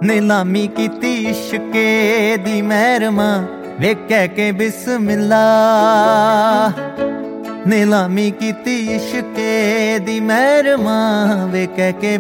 नीलामी कीती इश्के दी महरमा वे कह के बिस्मिल्ला। नीलामी कीती इश्के दी महरमा वे कह के